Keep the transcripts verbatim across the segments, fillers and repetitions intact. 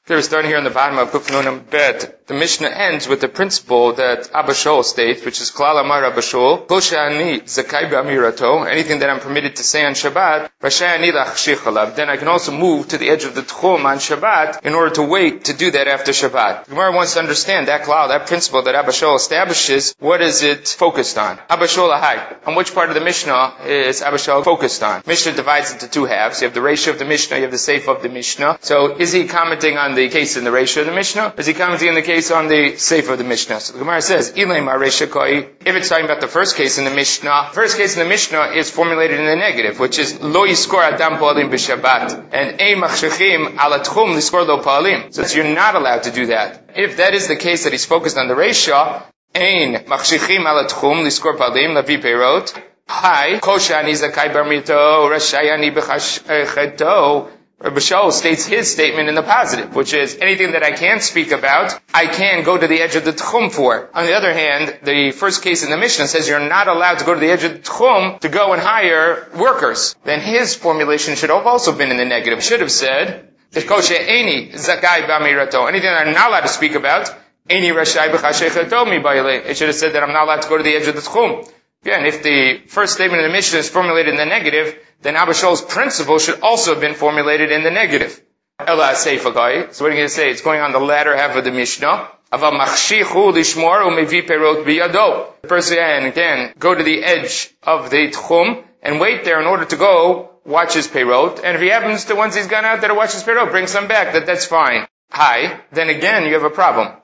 We're starting here on the bottom of Kufnunam Bet. The Mishnah ends with the principle that Abba Shaul states, which is Klal Amar Abba Shaul, Kol she'ani zakai b'amirato, anything that I'm permitted to say on Shabbat, Rashai ani lachshich alav. Then I can also move to the edge of the Tchum on Shabbat in order to wait to do that after Shabbat. The Gemara wants to understand that Klal, that principle that Abba Shaul establishes, what is it focused on? Abba Shaul ahai. On which part of the Mishnah is Abba Shaul focused on? Mishnah divides into two halves. You have the ratio of the Mishnah, you have the seif of the Mishnah. So is he commenting on the case in the ratio of the Mishnah? Or is he commenting on the case on the seif of the Mishnah? So the Gemara says, if it's talking about the first case in the Mishnah, the first case in the Mishnah is formulated in the negative, which is lo yiskor adam pa'alim b'Shabbat, and ein machshechim ala tchum liskor lo pa'alim. So you're not allowed to do that. If that is the case that he's focused on the ratio, ein machshechim ala tchum liskor pa'alim lavi peirot, hi kol she'ani zakai bar mito rashai ani b'chasheto. Rabbi Shaul states his statement in the positive, which is anything that I can speak about, I can go to the edge of the Tchum for. On the other hand, the first case in the Mishnah says you're not allowed to go to the edge of the Tchum to go and hire workers. Then his formulation should have also been in the negative. Should have said, anything that I'm not allowed to speak about, it should have said that I'm not allowed to go to the edge of the Tchum. Again, if the first statement of the Mishnah is formulated in the negative, then Abba Shaul's principle should also have been formulated in the negative. Ela seifa guy. So what are you going to say? It's going on the latter half of the Mishnah. The person can, again, go to the edge of the Tchum and wait there in order to go watch his peirot. And if he happens to, once he's gone out there to watch his peirot, bring some back, that that's fine. Hi. Then again, you have a problem.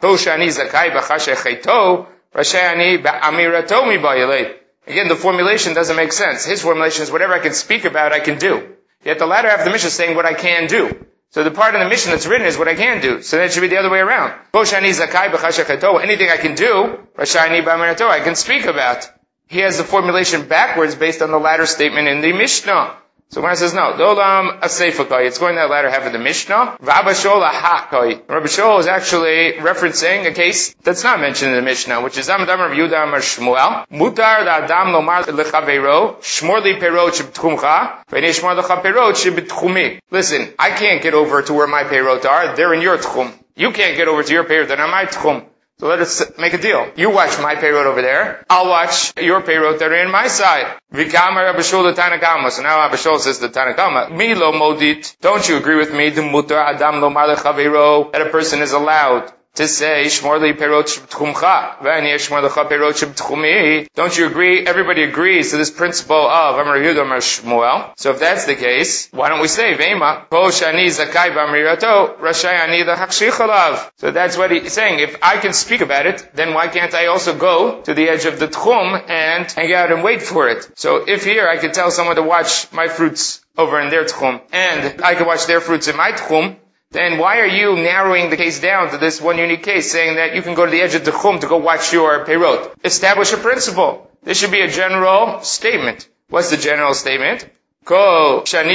Again, the formulation doesn't make sense. His formulation is whatever I can speak about, I can do. Yet the latter half of the Mishnah is saying what I can do. So the part of the Mishnah that's written is what I can do. So that should be the other way around. Anything I can do, I can speak about. He has the formulation backwards based on the latter statement in the Mishnah. So when it says no, Dolam Aseifakai, it's going to that latter half of the Mishnah. Rabbi Shaul is actually referencing a case that's not mentioned in the Mishnah, which is Amdam Rav Yehuda Amar Shmuel. Mutar la'adam lomar lechaveiro, shmor li peirot sheb'tchumcha, v'nei shmor lecha peirot sheb'tchumi. Listen, I can't get over to where my peirot are. They're in your tchum. You can't get over to your peirot. They're on my tchum. So let us make a deal. You watch my peirot over there. I'll watch your peirot that are in my side. V'kamar Rabbi Shaul the Tanakama. So now Rabbi Shaul says the Tanakama. Mi lo modit. Don't you agree with me? Mutar adam lomar lechaveiro. That a person is allowed to say, Shmor li peirot sheb'tchumcha, v'ani shmor lecha peirot sheb'tchumi. Don't you agree? Everybody agrees to this principle of Amar Yehuda Amar Shmuel. So if that's the case, why don't we say, Ve'ema, kol she'ani zakai b'amirato, rashai ani lachshich alav. So that's what he's saying. If I can speak about it, then why can't I also go to the edge of the Tchum and hang out and wait for it? So if here I could tell someone to watch my fruits over in their Tchum, and I could watch their fruits in my Tchum, then why are you narrowing the case down to this one unique case, saying that you can go to the edge of the Tchum to go watch your peirot? Establish a principle. This should be a general statement. What's the general statement? Anything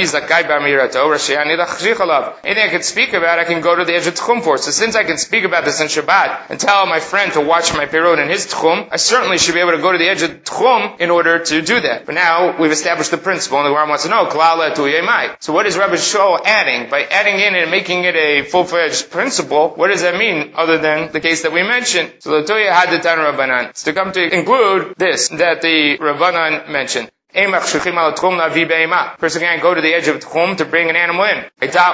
I can speak about, I can go to the edge of Tchum for. So since I can speak about this on Shabbat and tell my friend to watch my peirot in his Tchum, I certainly should be able to go to the edge of Tchum in order to do that. But now we've established the principle, and the Gemara wants to know, so what is Rabbi Shaul adding? By adding in and making it a full-fledged principle, what does that mean other than the case that we mentioned? So Latoya had the Tan Rabbanan. It's to come to include this, that the Rabbanan mentioned. Person can't go to the edge of the Tchum to bring an animal in.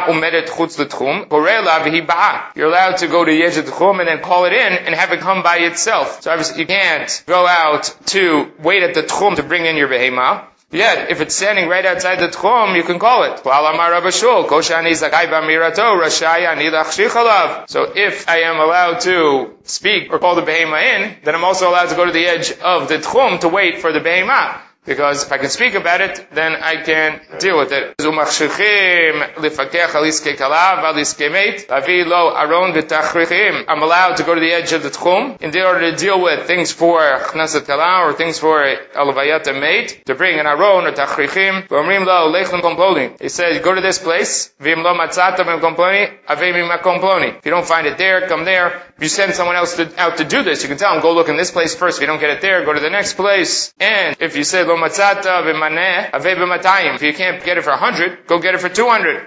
You're allowed to go to the edge of the Tchum and then call it in and have it come by itself. So obviously you can't go out to wait at the Tchum to bring in your behemah. Yet, if it's standing right outside the Tchum, you can call it. So if I am allowed to speak or call the behemah in, then I'm also allowed to go to the edge of the Tchum to wait for the behemah. Because if I can speak about it, then I can deal with it. I'm allowed to go to the edge of the Tchum in order to deal with things for Chnasat Kala or things for Alavayat Mate, to bring an Aron or Tachrichim. He said, go to this place. If you don't find it there, come there. If you send someone else to, out to do this, you can tell them, go look in this place first. If you don't get it there, go to the next place. And if you say, If you can't get it for one hundred, go get it for two hundred.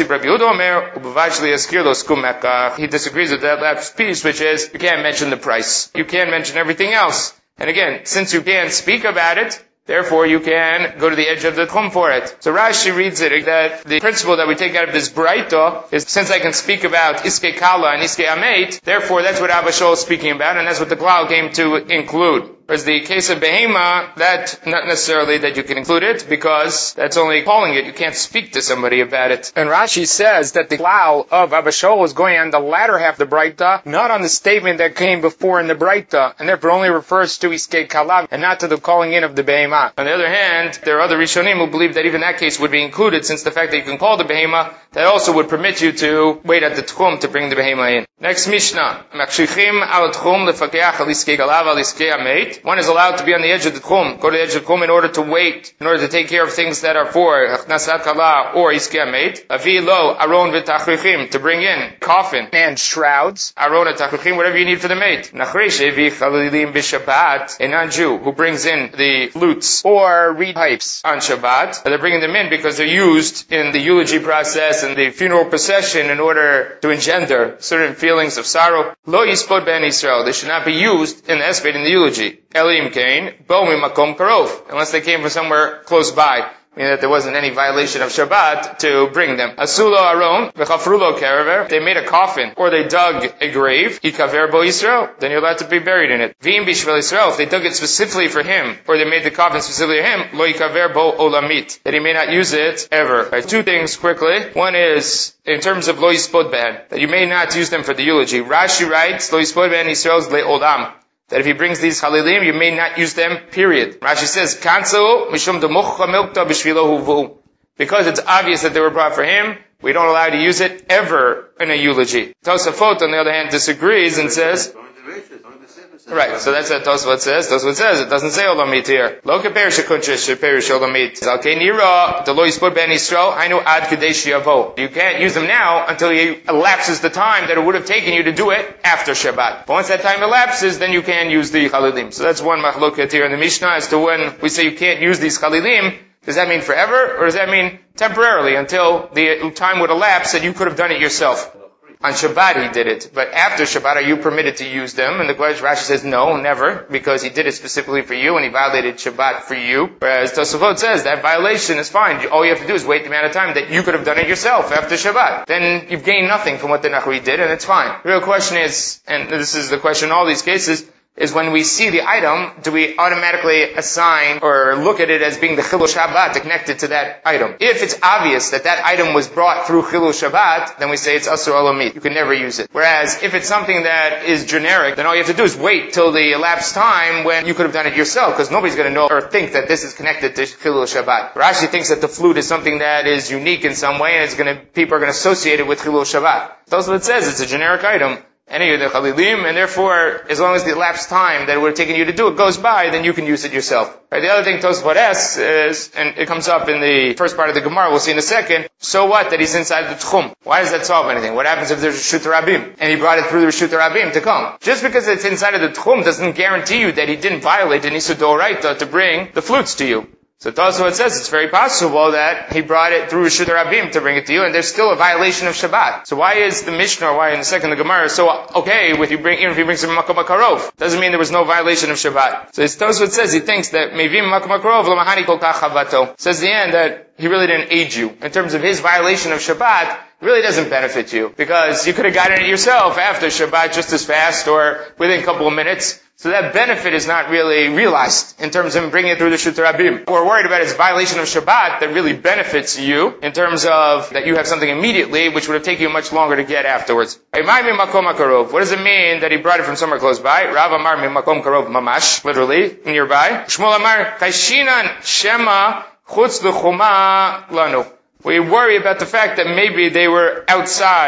He disagrees with that last piece, which is you can't mention the price. You can't mention everything else. And again, since you can't speak about it, therefore you can go to the edge of the tchum for it. So Rashi reads it that the principle that we take out of this Braita is since I can speak about Iske Kala and Iske Amet, therefore that's what Abba Shaul is speaking about, and that's what the Klal came to include. Whereas the case of Behema, that not necessarily that you can include it, because that's only calling it. You can't speak to somebody about it. And Rashi says that the Klal of Abba Shaul is going on the latter half of the Braita, not on the statement that came before in the Braita, and therefore only refers to Iskei Kalav and not to the calling in of the Behema. On the other hand, there are other Rishonim who believe that even that case would be included, since the fact that you can call the Behema, that also would permit you to wait at the Tchum to bring the Behema in. Next Mishnah. Makshichim al Tchum lefakeach al Iskei Kalav al Iskei Amet. One is allowed to be on the edge of the Tchum, go to the edge of the Tchum in order to wait, in order to take care of things that are for Achnasat Kala or Iskei Amet. Avi lo aron v'tachrichim, to bring in coffin and shrouds, aron v'tachrichim, whatever you need for the mate. Nachrish evi chalilim b'Shabbat, a non-Jew who brings in the flutes or reed pipes on Shabbat. They're bringing them in because they're used in the eulogy process and the funeral procession in order to engender certain feelings of sorrow. Lo yispod ben Israel, they should not be used in the esbed, in the eulogy. Elim kain, bo mimakom karov, unless they came from somewhere close by, meaning that there wasn't any violation of Shabbat to bring them. Asulo aron, v'chafrulo karaver, they made a coffin, or they dug a grave, ikaver bo Yisrael, then you're allowed to be buried in it. V'im bishvel Yisrael, if they dug it specifically for him, or they made the coffin specifically for him, lo ikaver bo olamit, that he may not use it ever. Right, two things quickly. One is, in terms of lo yispod ben, that you may not use them for the eulogy. Rashi writes, lo yispod ben Yisrael's le olam, that if he brings these chalilim, you may not use them, period. Rashi says, Kansu, mishum demucha milkta b'shvilo huvu. Because it's obvious that they were brought for him, we don't allow you to use it ever in a eulogy. Tosafot, on the other hand, disagrees and says, right, so that's what Tosafot says. Tosafot says, it doesn't say olamit here. Lo keperish kuntrish, sheperish olamit. Zalkei nira, the lo yispod ben Yisrael, hainu ad kadesh yavo. You can't use them now until he elapses the time that it would have taken you to do it after Shabbat. But once that time elapses, then you can use the chalilim. So that's one machloket here in the Mishnah as to when we say you can't use these chalilim. Does that mean forever, or does that mean temporarily, until the time would elapse that you could have done it yourself? On Shabbat he did it, but after Shabbat are you permitted to use them? And the question, Rashi says no, never, because he did it specifically for you and he violated Shabbat for you. Whereas Tosafot says that violation is fine. All you have to do is wait the amount of time that you could have done it yourself after Shabbat. Then you've gained nothing from what the Nachri did, and it's fine. The real question is, and this is the question in all these cases, is when we see the item, do we automatically assign or look at it as being the Chilul Shabbat connected to that item? If it's obvious that that item was brought through Chilul Shabbat, then we say it's Asur Olamit. You can never use it. Whereas if it's something that is generic, then all you have to do is wait till the elapsed time when you could have done it yourself, because nobody's going to know or think that this is connected to Chilul Shabbat. Rashi thinks that the flute is something that is unique in some way, and it's going to, people are going to associate it with Chilul Shabbat. That's what it says. It's a generic item. Any of the chalilim, and therefore, as long as the elapsed time that it would have taken you to do it goes by, then you can use it yourself. Right? The other thing Tosafot asks is, and it comes up in the first part of the Gemara, we'll see in a second, so what that he's inside the Tchum? Why does that solve anything? What happens if there's Reshut Rabim? And he brought it through the Reshut Rabim to come. Just because it's inside of the Tchum doesn't guarantee you that he didn't violate an Isur D'Oraita to bring the flutes to you. So Tosafot says it's very possible that he brought it through Reshut Rabim to bring it to you, and there's still a violation of Shabbat. So why is the Mishnah, or why in the second the Gemara, so okay with you bring, even if he brings some Makom HaKarov? Doesn't mean there was no violation of Shabbat. So Tosafot says he thinks that Mevim Makom HaKarov L'mahani Kol Kach Chavato. Says the end that he really didn't aid you. In terms of his violation of Shabbat, it really doesn't benefit you, because you could have gotten it yourself after Shabbat just as fast or within a couple of minutes. So that benefit is not really realized in terms of bringing it through the Reshut Rabim. What we're worried about is violation of Shabbat that really benefits you in terms of that you have something immediately which would have taken you much longer to get afterwards. What does it mean that he brought it from somewhere close by? Rav Amar mi makom karov mamash, literally, nearby. Shmuel Amar kaishinan shema chutz l'chuma lanu. We worry about the fact that maybe they were outside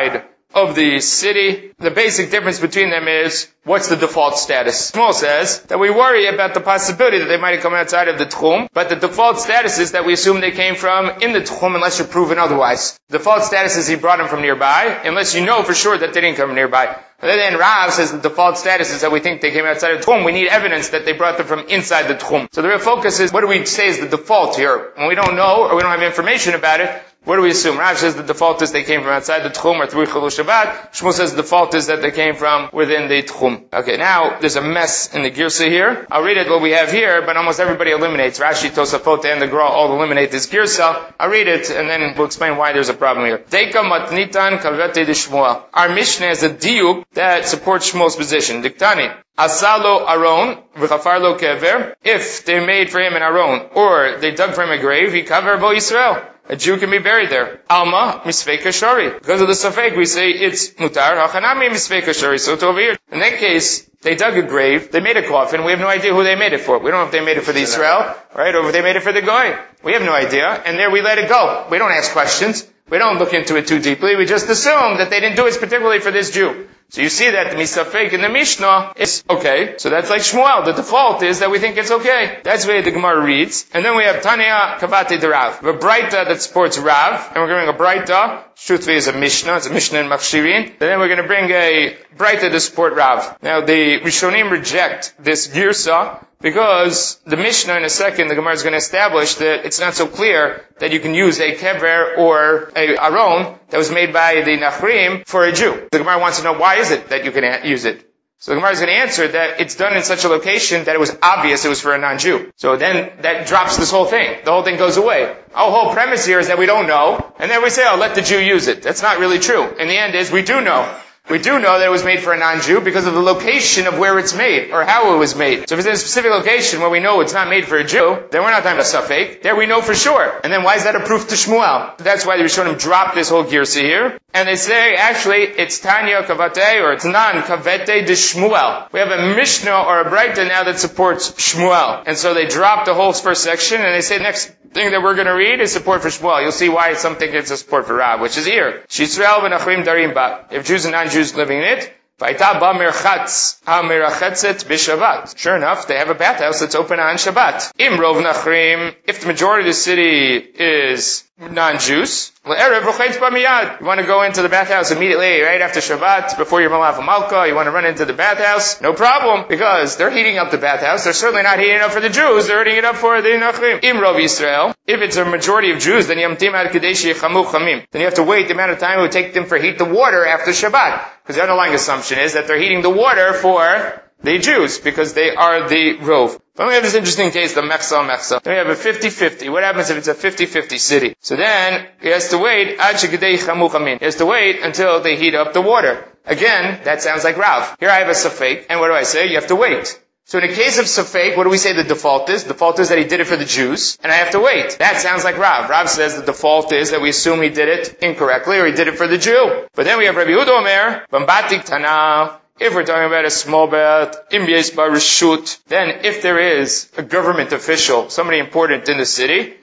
of the city. The basic difference between them is, what's the default status? Shmuel says that we worry about the possibility that they might have come outside of the Tchum, but the default status is that we assume they came from in the Tchum unless you're proven otherwise. The default status is he brought them from nearby, unless you know for sure that they didn't come from nearby. And then Rav says the default status is that we think they came outside of the Tchum. We need evidence that they brought them from inside the Tchum. So the real focus is, what do we say is the default here? When we don't know, or we don't have information about it, what do we assume? Rav says the default is they came from outside the Tchum or through Chilul Shabbat. Shmuel says the default is that they came from within the Tchum. Okay, now there's a mess in the Girsa here. I'll read it what we have here, but almost everybody eliminates. Rashi, Tosafot, and the Gra all eliminate this Girsa. I'll read it and then we'll explain why there's a problem here. Deika matnitan kavete de Shmuel. Our Mishnah is a diuk that supports Shmuel's position. Diktani. Asalo aron v'chafarlo kever. If they made for him an aron or they dug for him a grave, he cover bo Yisrael. A Jew can be buried there. Alma misfeika shari. Because of the safek, we say it's mutar. Hachanami misfeika shari. So it's over here. In that case, they dug a grave, they made a coffin, we have no idea who they made it for. We don't know if they made it for the Israel, right, or if they made it for the Goy. We have no idea, and there we let it go. We don't ask questions. We don't look into it too deeply. We just assume that they didn't do it particularly for this Jew. So you see that the misafek in the Mishnah is okay. So that's like Shmuel. The default is that we think it's okay. That's where the Gemara reads. And then we have Tanya Kavate de Rav. We have a Braita that supports Rav. And we're going to bring a Braita. Truthfully is a Mishnah. It's a Mishnah in Machshirin. And then we're going to bring a Braita to support Rav. Now the Rishonim reject this Girsa because the Mishnah in a second, the Gemara is going to establish that it's not so clear that you can use a kever or a aron that was made by the Nachrim for a Jew. The Gemara wants to know, why is it that you can use it? So the Gemara is going to answer that it's done in such a location that it was obvious it was for a non-Jew. So then that drops this whole thing. The whole thing goes away. Our whole premise here is that we don't know, and then we say, oh, let the Jew use it. That's not really true. In the end is, we do know. We do know that it was made for a non-Jew because of the location of where it's made, or how it was made. So if it's in a specific location where we know it's not made for a Jew, then we're not talking about safek. There we know for sure. And then why is that a proof to Shmuel? That's why the Rishonim drop this whole girsa here. And they say, actually, it's Tanya Kavate, or it's Nan Kavete de Shmuel. We have a Mishnah or a Braita now that supports Shmuel. And so they drop the whole first section, and they say the next thing that we're going to read is support for Shmuel. You'll see why some think it's a support for Rav, which is here. Shitzel v'nachrim darim ba. If Jews and non-Jews living in it, v'ayta ba merchatz ha-merachetzet b'shavat. Sure enough, they have a bathhouse that's open on Shabbat. Im rov nachrim, if the majority of the city is non-Jews, l'erev rochetz ba miyad. You want to go into the bathhouse immediately, right after Shabbat, before your malav malka, you want to run into the bathhouse, no problem, because they're heating up the bathhouse. They're certainly not heating it up for the Jews, they're heating it up for the nachrim. Im rov Yisrael, if it's a majority of Jews, then yamtim ad kadesh yechamu chamim. Then you have to wait the amount of time it would take them for heat the water after Shabbat. Because the underlying assumption is that they're heating the water for the Jews, because they are the rov. Then we have this interesting case, the Mechsa Mechsa. Then we have a fifty-fifty. What happens if it's a fifty-fifty city? So then, he has to wait, ad shekadei chamu chamin. He has to wait until they heat up the water. Again, that sounds like Rav. Here I have a safek, and what do I say? You have to wait. So in a case of safek, what do we say the default is? The default is that he did it for the Jews, and I have to wait. That sounds like Rav. Rav says the default is that we assume he did it incorrectly, or he did it for the Jew. But then we have Rabbi Yehuda Omer, Bambatik Tana. If we're talking about a small bath, im yesh ba reshut, then if there is a government official, somebody important in the city,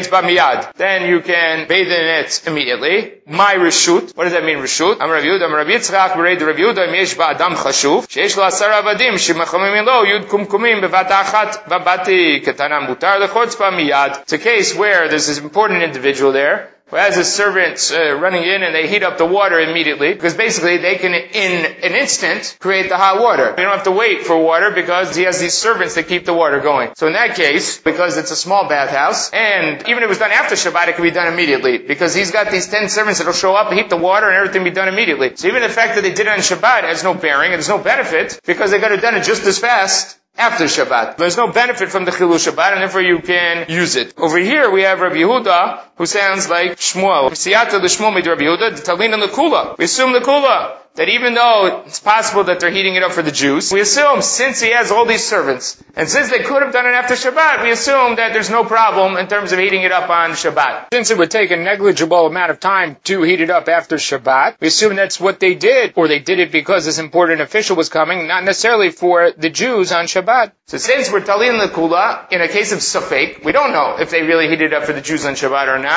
then you can bathe in it immediately. My reshut. What does that mean, reshut? I'm Rav Yehuda, I'm Rav Yitzchak, Bereid Rav Yehuda, im yesh ba adam chashuv, sheish lo asar avadim, shemachamim lo, yud kumkumim, bevat achat, babati, ketana mutar lechotz ba miyad. It's a case where there's this important individual there, who has his servants uh, running in and they heat up the water immediately, because basically they can, in an instant, create the hot water. You don't have to wait for water because he has these servants that keep the water going. So in that case, because it's a small bathhouse, and even if it was done after Shabbat, it can be done immediately, because he's got these ten servants that will show up, heat the water, and everything be done immediately. So even the fact that they did it on Shabbat has no bearing, and there's no benefit, because they could have done it just as fast after Shabbat. There's no benefit from the Chilul Shabbat, and therefore you can use it. Over here we have Rabbi Yehuda, who sounds like Shmuel. Siyata the Shmuel made Rabbi Yehuda, the Talin and the Kula. We assume the Kula, that even though it's possible that they're heating it up for the Jews, we assume since he has all these servants, and since they could have done it after Shabbat, we assume that there's no problem in terms of heating it up on Shabbat. Since it would take a negligible amount of time to heat it up after Shabbat, we assume that's what they did, or they did it because this important official was coming, not necessarily for the Jews on Shabbat. So since we're Talin the Kula, in a case of Safek, we don't know if they really heated it up for the Jews on Shabbat or not,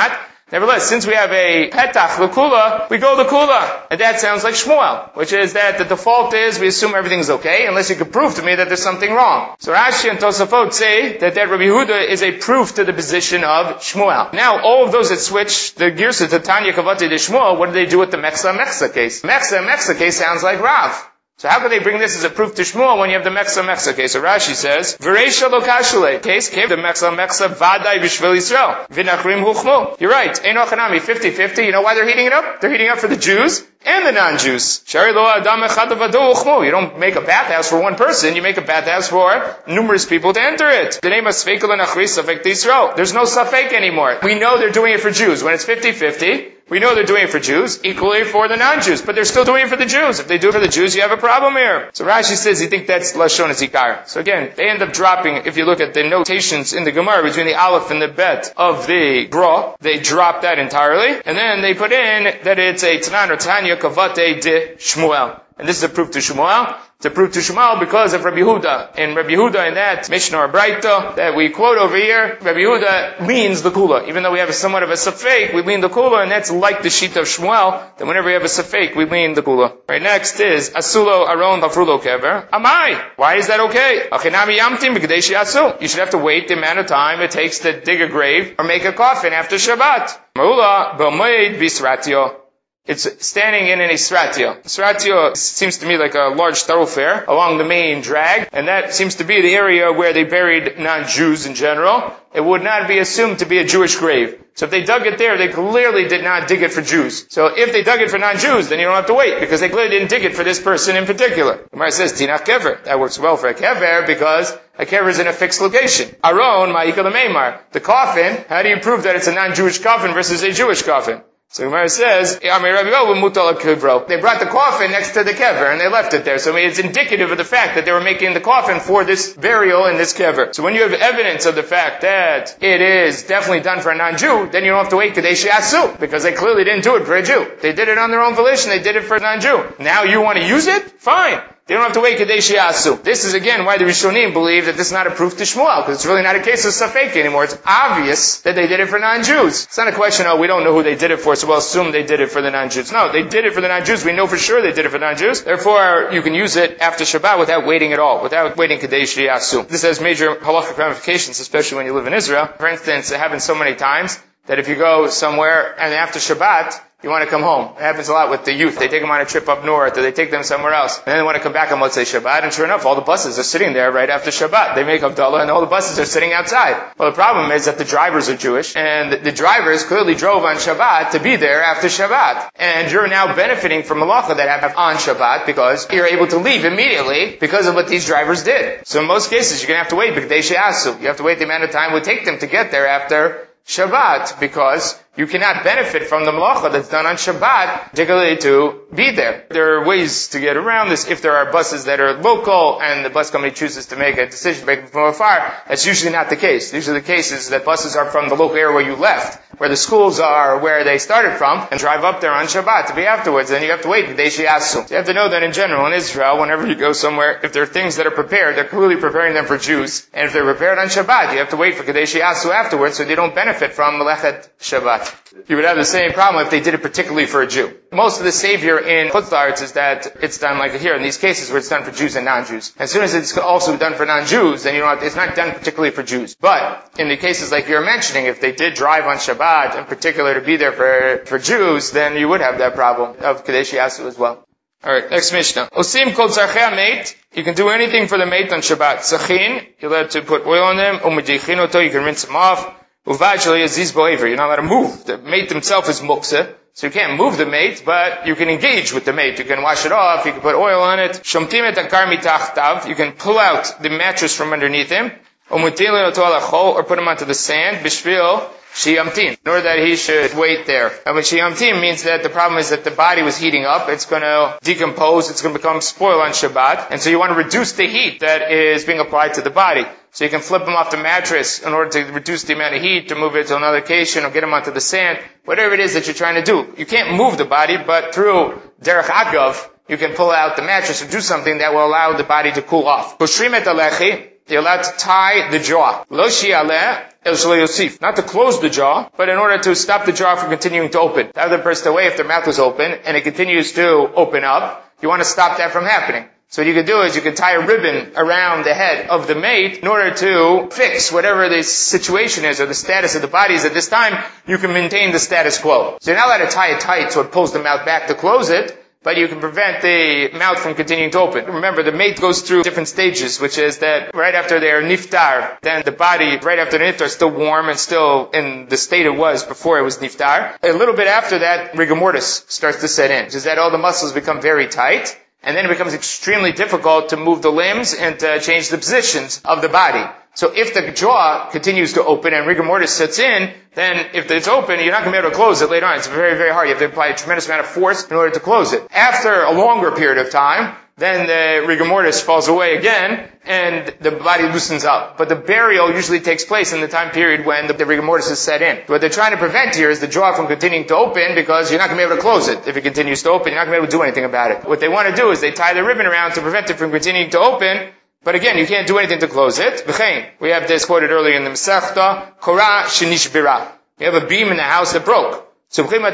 Nevertheless, since we have a petach l'kula, we go l'kula. And that sounds like Shmuel, which is that the default is we assume everything's okay, unless you can prove to me that there's something wrong. So Rashi and Tosafot say that that Rabbi Yehuda is a proof to the position of Shmuel. Now, all of those that switch the Girsa to Tanya Kavati to Shmuel, what do they do with the Mechsa Mechsa case? Mechsa Mechsa case sounds like Rav. So how can they bring this as a proof to Shmuel when you have the Mechsa Mechsa case? So Rashi says, V'reisha lo kashule. Case came the Mechsa Mechsa vadai b'shvel Yisrael. V'nachrim huchmu. You're right. Ein ochanami, fifty-fifty. You know why they're heating it up? They're heating up for the Jews and the non-Jews. Shari lo adam echad v'ado huchmu. You don't make a bathhouse for one person. You make a bathhouse for numerous people to enter it. The name of Sfeik l'nachri Safek Yisrael. There's no Safek anymore. We know they're doing it for Jews. When it's fifty-fifty, we know they're doing it for Jews, equally for the non-Jews, but they're still doing it for the Jews. If they do it for the Jews, you have a problem here. So Rashi says you think that's Lashon Zikar. So again, they end up dropping, if you look at the notations in the Gemara between the Aleph and the Bet of the Bra, they drop that entirely, and then they put in that it's a Tanan or Tanya Kavate de Shmuel. And this is a proof to Shmuel. It's a proof to Shmuel because of Rabbi Yehuda. And Rabbi Yehuda in that Mishnah or Braita that we quote over here, Rabbi Yehuda leans the kula. Even though we have a somewhat of a safek, we lean the kula, and that's like the sheet of Shmuel, that whenever we have a safek, we lean the kula. Right, next is Asulo Aron Bafrulo Kever. Amai. Why is that okay? Achinami Yamtim B'Kadeshi Asu. You should have to wait the amount of time it takes to dig a grave or make a coffin after Shabbat. Ma'ula B'Moed B'Isratio. It's standing in an Isratio. Isratio seems to me like a large thoroughfare along the main drag, and that seems to be the area where they buried non-Jews in general. It would not be assumed to be a Jewish grave. So if they dug it there, they clearly did not dig it for Jews. So if they dug it for non-Jews, then you don't have to wait, because they clearly didn't dig it for this person in particular. The Gemara says, Tinach Kever. That works well for a Kever, because a Kever is in a fixed location. Aron, Ma'ikal Meimar. The coffin, how do you prove that it's a non-Jewish coffin versus a Jewish coffin? So Gemara says, they brought the coffin next to the kever and they left it there. So I mean, it's indicative of the fact that they were making the coffin for this burial in this kever. So when you have evidence of the fact that it is definitely done for a non-Jew, then you don't have to wait Kadeshi Asu, because they clearly didn't do it for a Jew. They did it on their own volition. They did it for a non-Jew. Now you want to use it? Fine. They don't have to wait Kadeshi Asu. This is again why the Rishonim believe that this is not a proof to Shmuel, because it's really not a case of Safek anymore. It's obvious that they did it for non-Jews. It's not a question, oh, we don't know who they did it for, so we'll assume they did it for the non-Jews. No, they did it for the non-Jews. We know for sure they did it for non-Jews. Therefore, you can use it after Shabbat without waiting at all, without waiting Kadeshi Asu. This has major halachic ramifications, especially when you live in Israel. For instance, it happens so many times that if you go somewhere and after Shabbat, you want to come home. It happens a lot with the youth. They take them on a trip up north, or they take them somewhere else. And then they want to come back on Motzei Shabbat, and sure enough, all the buses are sitting there right after Shabbat. They make Havdalah, and all the buses are sitting outside. Well, the problem is that the drivers are Jewish, and the drivers clearly drove on Shabbat to be there after Shabbat. And you're now benefiting from malacha that have on Shabbat, because you're able to leave immediately because of what these drivers did. So in most cases, you're going to have to wait, B'Kadeshi Asu. You have to wait the amount of time it would take them to get there after Shabbat, because you cannot benefit from the malacha that's done on Shabbat, particularly to be there. There are ways to get around this. If there are buses that are local and the bus company chooses to make a decision to make it from afar, that's usually not the case. Usually the case is that buses are from the local area where you left, where the schools are, where they started from, and drive up there on Shabbat to be afterwards. Then you have to wait Kadeshi Asu. So you have to know that in general, in Israel, whenever you go somewhere, if there are things that are prepared, they're clearly preparing them for Jews. And if they're prepared on Shabbat, you have to wait for Kadeshi Asu afterwards, so they don't benefit from Melechet Shabbat. You would have the same problem if they did it particularly for a Jew. Most of the savior in Chutz La'aretz is that it's done like here, in these cases where it's done for Jews and non-Jews. As soon as it's also done for non-Jews, then you know it's not done particularly for Jews. But in the cases like you're mentioning, if they did drive on Shabbat, in particular to be there for, for Jews, then you would have that problem of Kadeshi Asu as well. Alright, next Mishnah. Osim kol tzarchei mate. You can do anything for the mate on Shabbat. Tzachin, you're allowed to put oil on them. Umedichin oto, you can rinse them off. Uvajali aziz bo'aver. You're not allowed to move. The mate himself is muktzeh, so you can't move the mate, but you can engage with the mate. You can wash it off, you can put oil on it. Shomtim et akar mitachtav. You can pull out the mattress from underneath him. Umutilin oto al achol, or put him onto the sand. Bishvil shiyamtin, in order that he should wait there. And when shiyamtin means that the problem is that the body was heating up, it's going to decompose, it's going to become spoiled on Shabbat, and so you want to reduce the heat that is being applied to the body. So you can flip him off the mattress in order to reduce the amount of heat, to move it to another location, or get him onto the sand, whatever it is that you're trying to do. You can't move the body, but through derech agav, you can pull out the mattress and do something that will allow the body to cool off. Koshrim et alechi, you're allowed to tie the jaw. Lo shi'aleh el shelo yosif. Not to close the jaw, but in order to stop the jaw from continuing to open. The other person away, if their mouth was open and it continues to open up, you want to stop that from happening. So what you could do is you could tie a ribbon around the head of the mate in order to fix whatever the situation is or the status of the body is at this time. You can maintain the status quo. So you're not allowed to tie it tight so it pulls the mouth back to close it, but you can prevent the mouth from continuing to open. Remember, the mate goes through different stages, which is that right after they're niftar, then the body, right after the niftar, is still warm and still in the state it was before it was niftar. A little bit after that, rigor mortis starts to set in, which is that all the muscles become very tight, and then it becomes extremely difficult to move the limbs and to change the positions of the body. So if the jaw continues to open and rigor mortis sets in, then if it's open, you're not going to be able to close it later on. It's very, very hard. You have to apply a tremendous amount of force in order to close it. After a longer period of time, then the rigor mortis falls away again, and the body loosens up. But the burial usually takes place in the time period when the, the rigor mortis is set in. What they're trying to prevent here is the jaw from continuing to open, because you're not going to be able to close it. If it continues to open, you're not going to be able to do anything about it. What they want to do is they tie the ribbon around to prevent it from continuing to open, but again, you can't do anything to close it. We have this quoted earlier in the Masechta, Korah shenishbira. You have a beam in the house that broke. You can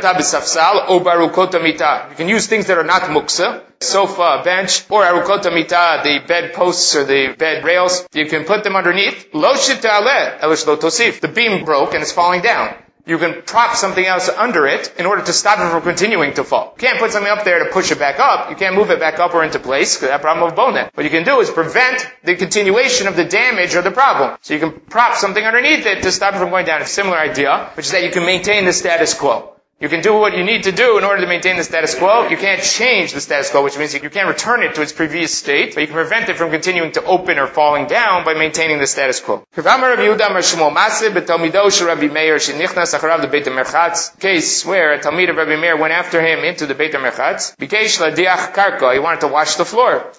use things that are not muksa, sofa, bench, or arukot mita, the bed posts or the bed rails. You can put them underneath. Lo shita'aleh, elish lo tosif. The beam broke and it's falling down. You can prop something else under it in order to stop it from continuing to fall. You can't put something up there to push it back up. You can't move it back up or into place because that problem of bone net. What you can do is prevent the continuation of the damage or the problem. So you can prop something underneath it to stop it from going down. It's a similar idea, which is that you can maintain the status quo. You can do what you need to do in order to maintain the status quo. You can't change the status quo, which means you can't return it to its previous state, but you can prevent it from continuing to open or falling down by maintaining the status quo. Case where a Talmid of Rabbi Meir went after him into the Beit HaMerchatz. He wanted to wash the floor.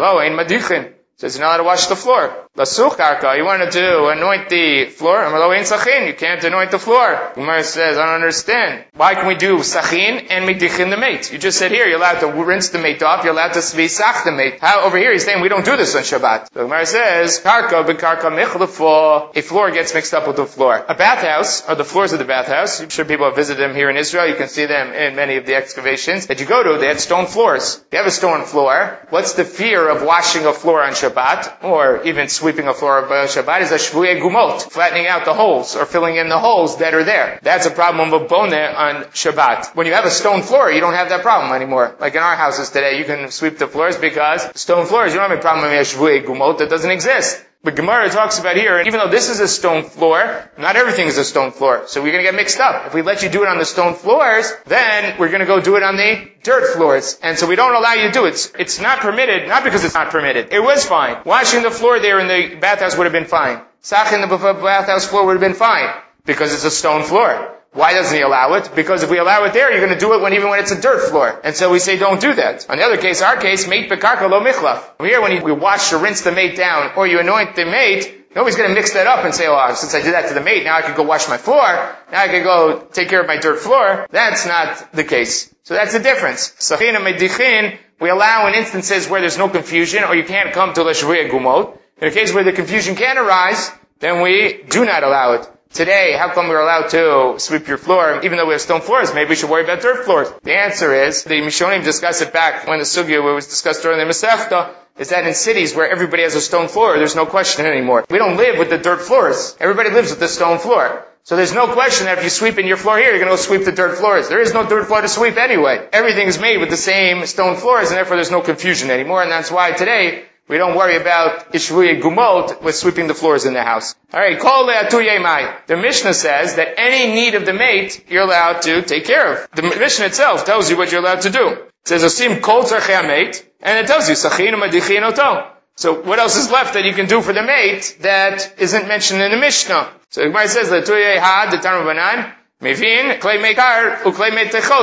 Says you're not allowed to wash the floor. Lasuch karka, you wanted to anoint the floor. Amalo ein sachin, you can't anoint the floor. Gemara says, I don't understand. Why can we do sachin and medichin the mate? You just said here, you're allowed to rinse the mate off, you're allowed to svisach the mate. How over here he's saying we don't do this on Shabbat. So Gemara says, karka b'karka michlefo, a floor gets mixed up with the floor. A bathhouse, or the floors of the bathhouse, I'm sure people have visited them here in Israel, you can see them in many of the excavations that you go to, they had stone floors. If you have a stone floor, what's the fear of washing a floor on Shabbat, or even sweeping a floor of Shabbat, is a shvuye gumot, flattening out the holes, or filling in the holes that are there. That's a problem of boneh on Shabbat. When you have a stone floor, you don't have that problem anymore. Like in our houses today, you can sweep the floors because stone floors, you don't have a problem with a shvuye gumot, that doesn't exist. But Gemara talks about here, even though this is a stone floor, not everything is a stone floor. So we're going to get mixed up. If we let you do it on the stone floors, then we're going to go do it on the dirt floors. And so we don't allow you to do it. It's, it's not permitted, not because it's not permitted. It was fine. Washing the floor there in the bathhouse would have been fine. Sachin the bathhouse floor would have been fine. Because it's a stone floor. Why doesn't he allow it? Because if we allow it there, you're going to do it when even when it's a dirt floor. And so we say don't do that. On the other case, our case, mate bekarka lo michlaf. Here, when you we wash or rinse the mate down, or you anoint the mate, nobody's going to mix that up and say, oh, since I did that to the mate, now I can go wash my floor. Now I can go take care of my dirt floor. That's not the case. So that's the difference. Sachin and medichin, we allow in instances where there's no confusion, or you can't come to l'shvuye gumot. In a case where the confusion can arise, then we do not allow it. Today, how come we're allowed to sweep your floor, even though we have stone floors? Maybe we should worry about dirt floors. The answer is, the Mishonim discussed it back when the sugya was discussed during the Masechta, is that in cities where everybody has a stone floor, there's no question anymore. We don't live with the dirt floors. Everybody lives with the stone floor. So there's no question that if you sweep in your floor here, you're going to go sweep the dirt floors. There is no dirt floor to sweep anyway. Everything is made with the same stone floors, and therefore there's no confusion anymore, and that's why today, we don't worry about ishvuye gumot with sweeping the floors in the house. Alright, kol le'atuyei mai. The Mishnah says that any need of the mate, you're allowed to take care of. The Mishnah itself tells you what you're allowed to do. It says, osim kol tzarchei ha'mate, and it tells you, sachin u'madichin oto. So what else is left that you can do for the mate that isn't mentioned in the Mishnah? So the Gemara says, le'atuyei ha, the Tanu Banan, mevin, klei mekar, uklei metechot.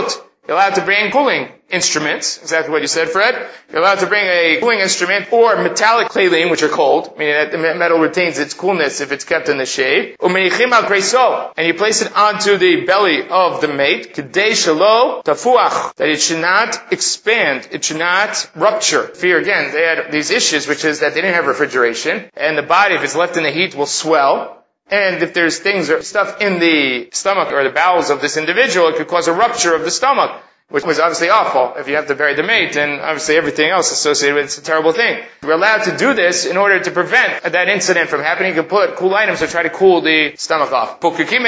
You're allowed to bring cooling instruments, exactly what you said, Fred. You're allowed to bring a cooling instrument or metallic kleilim, which are cold, meaning that the metal retains its coolness if it's kept in the shade. Umenichim al kreiso, and you place it onto the belly of the mate, kedei shelo tafuach, that it should not expand, it should not rupture. Fear again, they had these issues, which is that they didn't have refrigeration, and the body, if it's left in the heat, will swell. And if there's things or stuff in the stomach or the bowels of this individual, it could cause a rupture of the stomach, which was obviously awful. If you have to bury the mate, then obviously everything else associated with it's a terrible thing. We're allowed to do this in order to prevent that incident from happening. You can put cool items to try to cool the stomach off.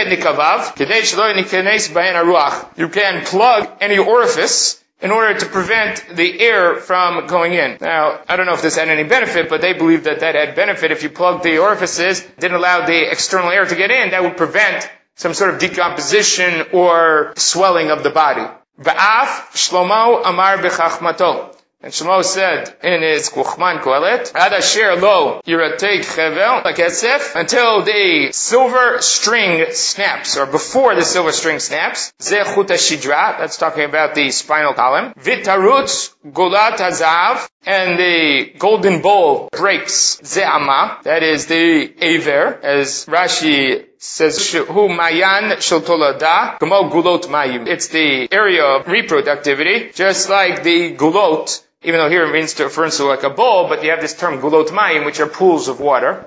You can plug any orifice in order to prevent the air from going in. Now, I don't know if this had any benefit, but they believe that that had benefit. If you plugged the orifices, didn't allow the external air to get in, that would prevent some sort of decomposition or swelling of the body. Va'af Shlomo Amar b'chachmato. And Shlomo said in his Kuchman Kohelet, Ad asher lo yirateg chevel hakesef, until the silver string snaps, or before the silver string snaps. Ze chut hashidra, that's talking about the spinal column. Vitarutz gulat hazav, and the golden bowl breaks. Ze ama, that is the aver, as Rashi says, Hu mayan shel tolada, kamo gulot mayim. It's the area of reproductivity, just like the gulot, even though here it means to refer to like a bowl, but you have this term gulot mayim, which are pools of water.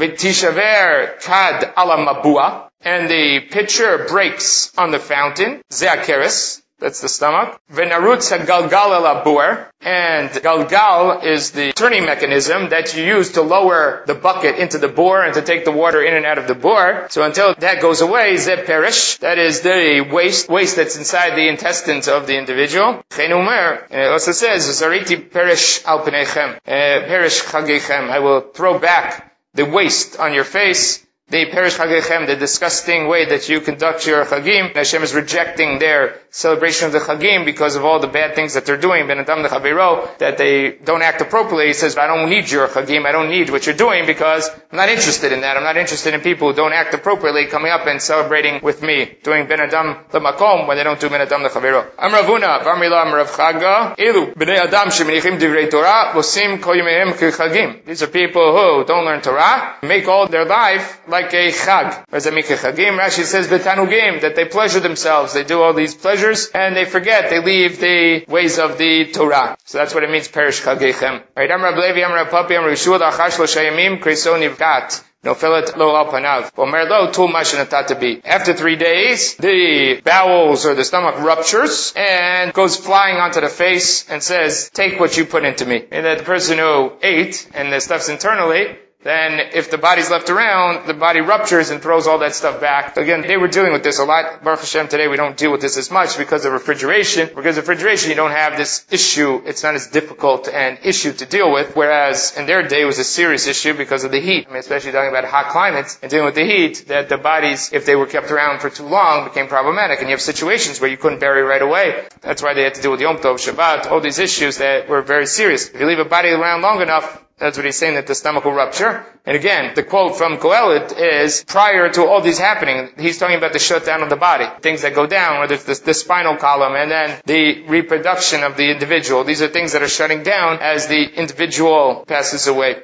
V'tishaver kad ala mabua, and the pitcher breaks on the fountain. Ze akeres, that's the stomach. V'narutz hagalgal ala buer, and galgal is the turning mechanism that you use to lower the bucket into the bore and to take the water in and out of the bore. So until that goes away, ze perish, that is the waste, waste that's inside the intestines of the individual. Chenumer, and it also says, zariti perish al penechem, perish chagechem, I will throw back the waste on your face. The perish chagechem, the disgusting way that you conduct your chagim. Hashem is rejecting their celebration of the chagim because of all the bad things that they're doing. Ben Adam lechaveiro, that they don't act appropriately. He says, I don't need your chagim, I don't need what you're doing because I'm not interested in that. I'm not interested in people who don't act appropriately coming up and celebrating with me, doing Ben Adam lemakom when they don't do Ben Adam lechaveiro. Am Ravuna, V'amrila am Rav Chaga, Ilu, B'nei Adam shemenichim divrei Torah, Vosim kol yimehem k'chagim. These are people who don't learn Torah, make all their life like like a chag. What does that mean, chagim? Rashi says betanugim, that they pleasure themselves. They do all these pleasures and they forget. They leave the ways of the Torah. So that's what it means, perish chagechem. Right? Amar Ablevi, Amar Papi, Amar Yeshua, Achash lo shayamim, kreso nivgat. Nofelet lo al panav. Omer lo tul mashanatatabi. After three days, the bowels or the stomach ruptures and goes flying onto the face and says, take what you put into me. And that the person who ate and the stuff's internally, then if the body's left around, the body ruptures and throws all that stuff back. So again, they were dealing with this a lot. Baruch Hashem, today we don't deal with this as much because of refrigeration. Because of refrigeration, you don't have this issue. It's not as difficult an issue to deal with. Whereas in their day, it was a serious issue because of the heat. I mean, especially talking about hot climates and dealing with the heat, that the bodies, if they were kept around for too long, became problematic. And you have situations where you couldn't bury right away. That's why they had to deal with Yom Tov, Shabbat, all these issues that were very serious. If you leave a body around long enough, that's what he's saying, that the stomach will rupture. And again, the quote from Kohelet is, prior to all these happening, he's talking about the shutdown of the body. Things that go down, whether it's the, the spinal column and then the reproduction of the individual. These are things that are shutting down as the individual passes away.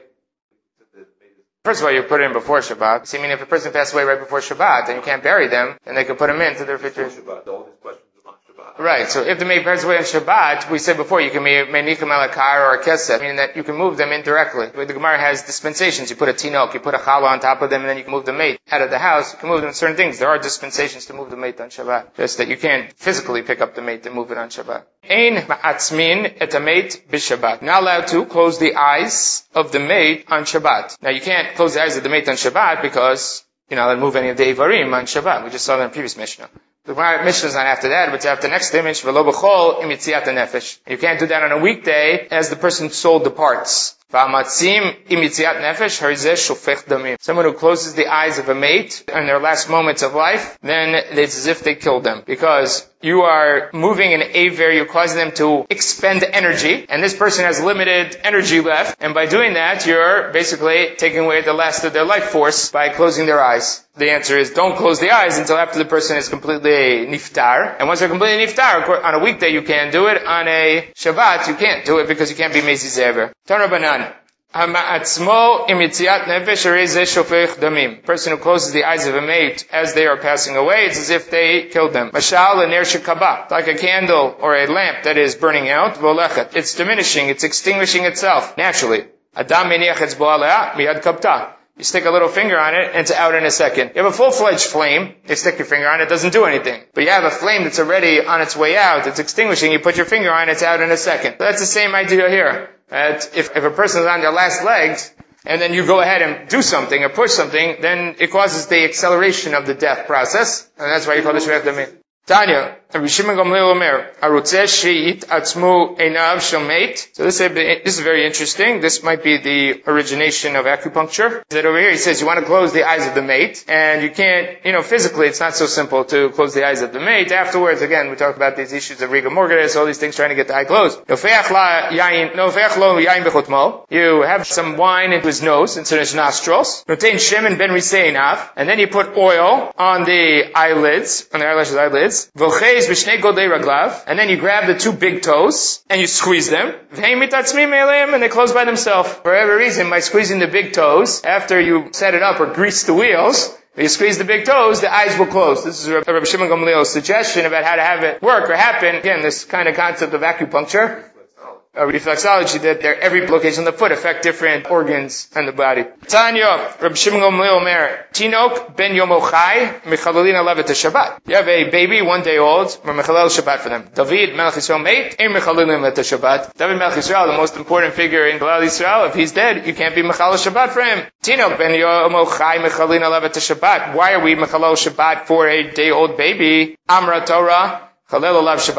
First of all, you put it in before Shabbat. So, I mean, if a person passes away right before Shabbat, and you can't bury them, then they can put them into the refrigerator. Right, so if the maid passes away on Shabbat, we said before, you can make menichim alakar or a kesef, meaning that you can move them indirectly. The Gemara has dispensations. You put a tinok, you put a challah on top of them, and then you can move the maid out of the house. You can move them in certain things. There are dispensations to move the maid on Shabbat. Just that you can't physically pick up the maid and move it on Shabbat. Ein ma'atzmin et maid b'Shabbat. Not allowed to close the eyes of the maid on Shabbat. Now you can't close the eyes of the maid on Shabbat because you're not allowed to move any of the Ivarim on Shabbat. We just saw that in the previous Mishnah. The Mishnah is not after that, but it's after the next image. You can't do that on a weekday as the person sold the parts Someone who closes the eyes of a mate in their last moments of life, then it's as if they killed them. Because you are moving an aver, you're causing them to expend energy, and this person has limited energy left, and by doing that, you're basically taking away the last of their life force by closing their eyes. The answer is don't close the eyes until after the person is completely niftar. And once they're completely niftar, on a weekday you can do it, on a Shabbat you can't do it because you can't be mezi zever. Tana Banan. Person who closes the eyes of a mate as they are passing away, it's as if they killed them. Like a candle or a lamp that is burning out, it's diminishing, it's extinguishing itself naturally. You stick a little finger on it, and it's out in a second. You have a full-fledged flame, you stick your finger on it, it doesn't do anything. But you have a flame that's already on its way out, it's extinguishing, you put your finger on it, it's out in a second. So that's the same idea here. That if, if a person is on their last legs, and then you go ahead and do something or push something, then it causes the acceleration of the death process, and that's why you call this Shvech Damim. Tanya, Rabbi Shimon Gamliel Omer, Arutzeh she'it atzmu einav shel meit. So this is, this is very interesting. This might be the origination of acupuncture. That over here he says you want to close the eyes of the mate, and you can't, you know, physically it's not so simple to close the eyes of the mate. Afterwards, again, we talk about these issues of riga mortis, all these things trying to get the eye closed. You have some wine into his nose, into his nostrils. And then you put oil on the eyelids, on the eyelashes eyelids. And then you grab the two big toes and you squeeze them, and they close by themselves. For whatever reason, by squeezing the big toes, after you set it up or grease the wheels, if you squeeze the big toes, the eyes will close. This is Rabbi Shimon Gamliel's suggestion about how to have it work or happen. Again, this kind of concept of acupuncture. Uh, reflexology, that their every location on the foot affect different organs in the body. Tanya, Rabbi Shimon Gamliel Omer, Tinok ben yomochai mechalelin alevet Shabbat. You have a baby, one day old, we're mechalel Shabbat for them. David Melech Yisrael mate, ein mechalelin let Shabbat. David Melech Yisrael, the most important figure in Klal Yisrael, if he's dead, you can't be mechalel Shabbat for him. Tinok ben yomochai mechalelin alevet Shabbat. Why are we mechalel Shabbat for a day old baby? Amra Torah. You should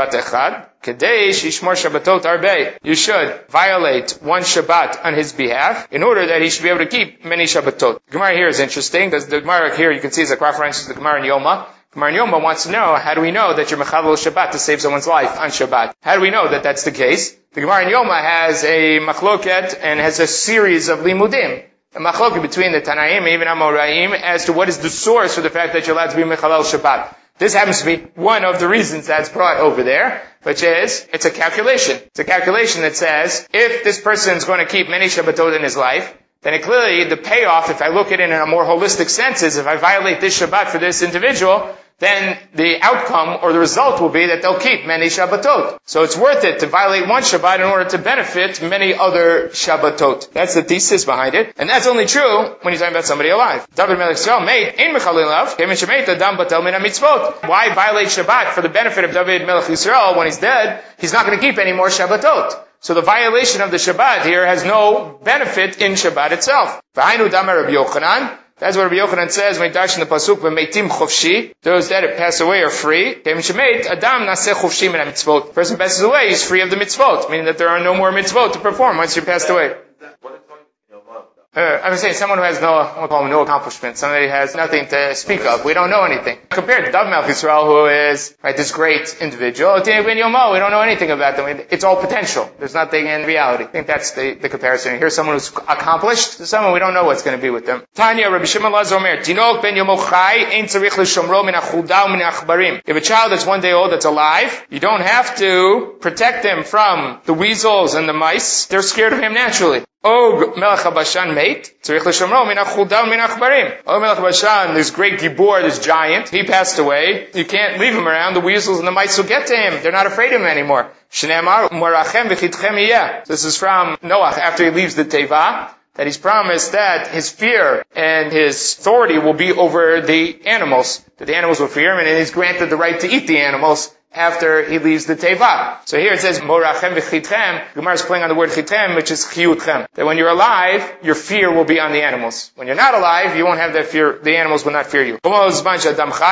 violate one Shabbat on his behalf in order that he should be able to keep many Shabbatot. The Gemara here is interesting. The Gemara here you can see is a reference to the Gemara in Yoma. Gemara in Yoma wants to know, how do we know that you're Mechavol Shabbat to save someone's life on Shabbat? How do we know that that's the case? The Gemara in Yoma has a machloket and has a series of limudim. A machloket between the Tanaim, even Amoraim, as to what is the source for the fact that you're allowed to be Mechalel Shabbat. This happens to be one of the reasons that's brought over there, which is, it's a calculation. It's a calculation that says, if this person is going to keep many Shabbatot in his life, then it clearly, the payoff, if I look at it in a more holistic sense, is if I violate this Shabbat for this individual, then the outcome or the result will be that they'll keep many Shabbatot. So it's worth it to violate one Shabbat in order to benefit many other Shabbatot. That's the thesis behind it. And that's only true when you're talking about somebody alive. David Melech Yisrael made ein mechalelav, kemin shemeita adam batel min mitzvot. Why violate Shabbat for the benefit of David Melech Yisrael when he's dead? He's not going to keep any more Shabbatot. So the violation of the Shabbat here has no benefit in Shabbat itself. V'hainu damar Rabbi Yochanan. That's what Rabbi Yochanan says when he talks in the pasuk, "V'meitim chofshi." Those that pass away are free. Kemin shemeit adam naseh chofshi min mitzvot. The person passes away, he's free of the mitzvot, meaning that there are no more mitzvot to perform once you passed away. Uh, I would say someone who has no, we'll call him no accomplishment, somebody who has nothing to speak of. We don't know anything. Compared to David Melech Yisrael, who is, right, this great individual, we don't know anything about them. It's all potential. There's nothing in reality. I think that's the, the comparison. Here's someone who's accomplished, there's someone we don't know what's going to be with them. Tanya, Rabbi Shimon Lazar Omer, Tinok ben yomochai, ein tzarich l'shomro min achuda min achbarim. If a child that's one day old that's alive, you don't have to protect him from the weasels and the mice. They're scared of him naturally. Og Melech HaBashan mate, tzarich l'shomro min achuda min achbarim. Og Melech HaBashan, this great gibor, this giant, he passed away. You can't leave him around. The weasels and the mice will get to him. They're not afraid of him anymore. Shneimar u'marachem v'chitchem yeh. This is from Noach after he leaves the Teva, that he's promised that his fear and his authority will be over the animals. That the animals will fear him, and he's granted the right to eat the animals after he leaves the Teva. So here it says, Morachem v'chitchem. Gemara is playing on the word chitchem, which is chiyutchem. That when you're alive, your fear will be on the animals. When you're not alive, you won't have that fear, the animals will not fear you. As long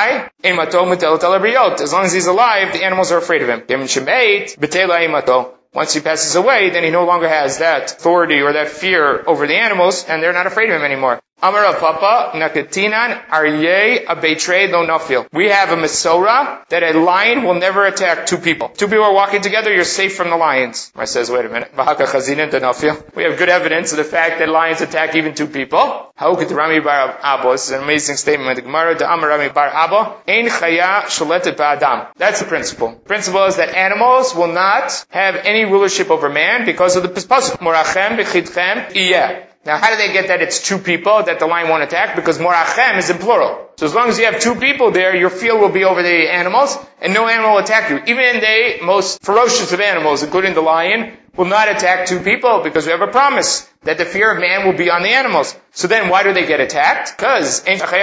as he's alive, the animals are afraid of him. Once he passes away, then he no longer has that authority or that fear over the animals, and they're not afraid of him anymore. Amar Rav Papa, nakatinan aryeh abetrei lo nafil. We have a Masorah that a lion will never attack two people. Two people are walking together, you're safe from the lions. I says, wait a minute. We have good evidence of the fact that lions attack even two people. Rami bar Abba. This is an amazing statement. The Gemara, the Amar Rami bar Abba, ein chaya sholetet ba'adam. That's the principle. The principle is that animals will not have any rulership over man because of the pasuk. Morachem b'chidchem iyeh. Now, how do they get that it's two people that the lion won't attack? Because morachem is in plural. So as long as you have two people there, your field will be over the animals, and no animal will attack you. Even the most ferocious of animals, including the lion, will not attack two people, because we have a promise that the fear of man will be on the animals. So then why do they get attacked? Because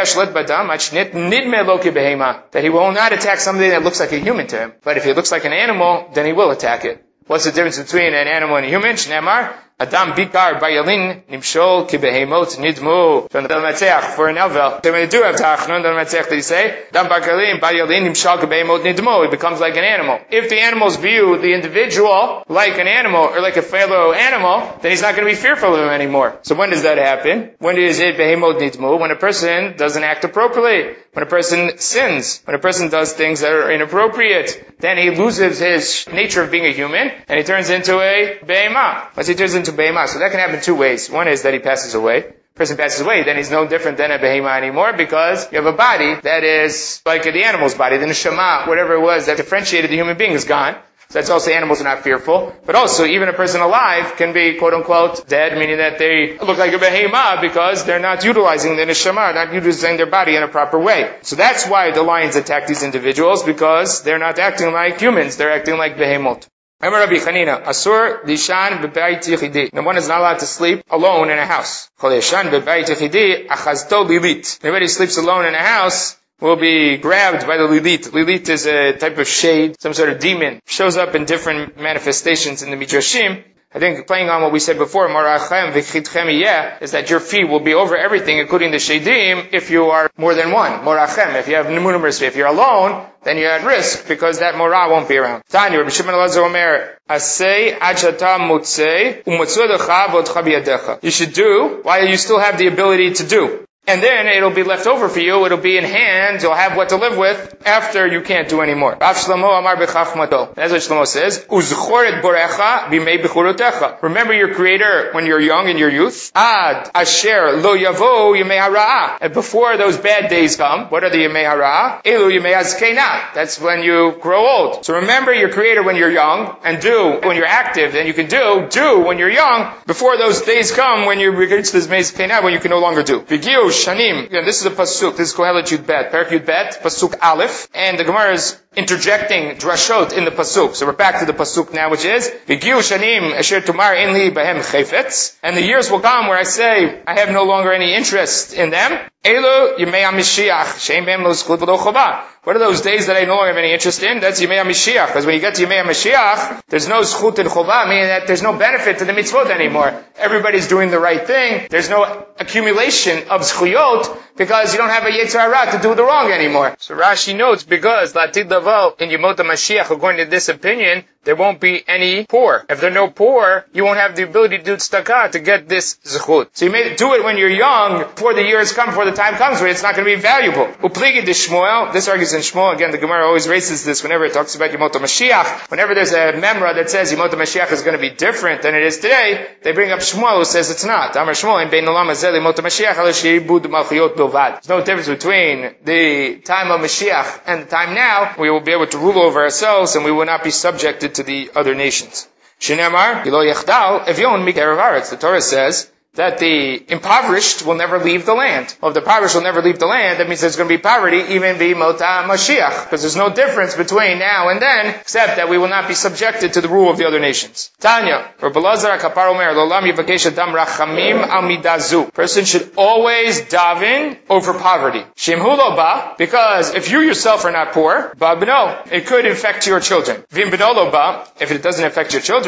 that he will not attack something that looks like a human to him. But if he looks like an animal, then he will attack it. What's the difference between an animal and a human? Shneimar, Adam bikar bayalin nimshol kibehemot nidmu. From the Matzeach for an Elvel. So when they do have Tachnun, the Matzeach they say, Adam bikar bayalin nimshol kibehemot nidmu. It becomes like an animal. If the animals view the individual like an animal or like a fellow animal, then he's not going to be fearful of him anymore. So when does that happen? When is it behemot nidmu? When a person doesn't act appropriately. When a person sins. When a person does things that are inappropriate. Then he loses his nature of being a human and he turns into a behemah. Once he turns into behemah. So that can happen two ways. One is that he passes away. Person passes away, then he's no different than a behemah anymore because you have a body that is like the animal's body. The neshama, whatever it was that differentiated the human being is gone. So that's also animals are not fearful. But also, even a person alive can be quote-unquote dead, meaning that they look like a behemah because they're not utilizing the neshama, not utilizing their body in a proper way. So that's why the lions attack these individuals, because they're not acting like humans, they're acting like behemot. Amar Rabbi Chanina, Asur lishan b'bayit yichidi. No one is not allowed to sleep alone in a house. Chol yeshan b'bayit yichidi achazto lilit. Anybody sleeps alone in a house will be grabbed by the lilit. Lilit is a type of shade, some sort of demon. Shows up in different manifestations in the Midrashim. I think playing on what we said before, Morachem v'chidchem iyeh, is that your feet will be over everything, including the shadim, if you are more than one. Morachem, if you have numerous feet. If you're alone, then you're at risk, because that morah won't be around. Tanya, Rabbi Shimon Elazar Omer, Asay ad shata motzei, u'motzei lecha v'otcha biyadecha. You should do while you still have the ability to do. And then it'll be left over for you, it'll be in hand, you'll have what to live with after you can't do anymore. Rav Shlomo Amar b'chachmato. That's what Shlomo says. Uzchor et borecha b'mei b'churotecha. Remember your Creator when you're young in your youth. Ad asher lo yavo yemei hara'ah. And before those bad days come, what are the yemei hara'ah? Elu yemei hazkeina. That's when you grow old. So remember your Creator when you're young, and do when you're active, then you can do, do when you're young, before those days come when you reach this mei hazkeina, when you can no longer do. V'giu shanim. Again, this is a pasuk. This is Kohelet Yud Bet. Perak Yud Bet, pasuk Aleph. And the Gemara is interjecting drashot in the pasuk. So we're back to the pasuk now, which is V'giu shanim asher tumar in li behem chayfetz. And the years will come where I say I have no longer any interest in them. Elo yemei HaMashiach she'ein behem lo zchut v'lo chova. What are those days that I no longer have any interest in? That's Yemei HaMashiach. Because when you get to Yemei HaMashiach, there's no zchut and chova, meaning that there's no benefit to the mitzvot anymore. Everybody's doing the right thing. There's no accumulation of zchuyot because you don't have a Yetzer Hara to do the wrong anymore. So Rashi notes, because Latid Lavo in Yemot HaMashiach, according to this opinion, there won't be any poor. If there are no poor, you won't have the ability to do tzedakah to get this zechut. So you may do it when you're young, before the years come, before the time comes, where it's not going to be valuable. Upligi de Shmuel, this argues in Shmuel, again, the Gemara always raises this whenever it talks about Yemot HaMashiach. Whenever there's a memra that says Yemot HaMashiach is going to be different than it is today, they bring up Shmuel who says it's not. Amar Shmuel, in Bein Olam Hazeh Yemot HaMashiach, ala she'ibud malchiyot bilvad. There's no difference between the time of Mashiach and the time now. We will be able to rule over ourselves and we will not be subjected to the other nations. Shinemar, Gilo Yechdal, Evion Mikerav Aretz. The Torah says that the impoverished will never leave the land. Well, if the impoverished will never leave the land, that means there's going to be poverty, even be Mota Mashiach. Because there's no difference between now and then, except that we will not be subjected to the rule of the other nations. Tanya, Rabbi Elazar Kapar Omer, Lolam Yivakesh Adam Rachamim Al Midazu. Person should always daven over poverty. Shemhu lo ba, because if you yourself are not poor, ba b'no, it could infect your children. Vim b'no lo ba, if it doesn't affect your children,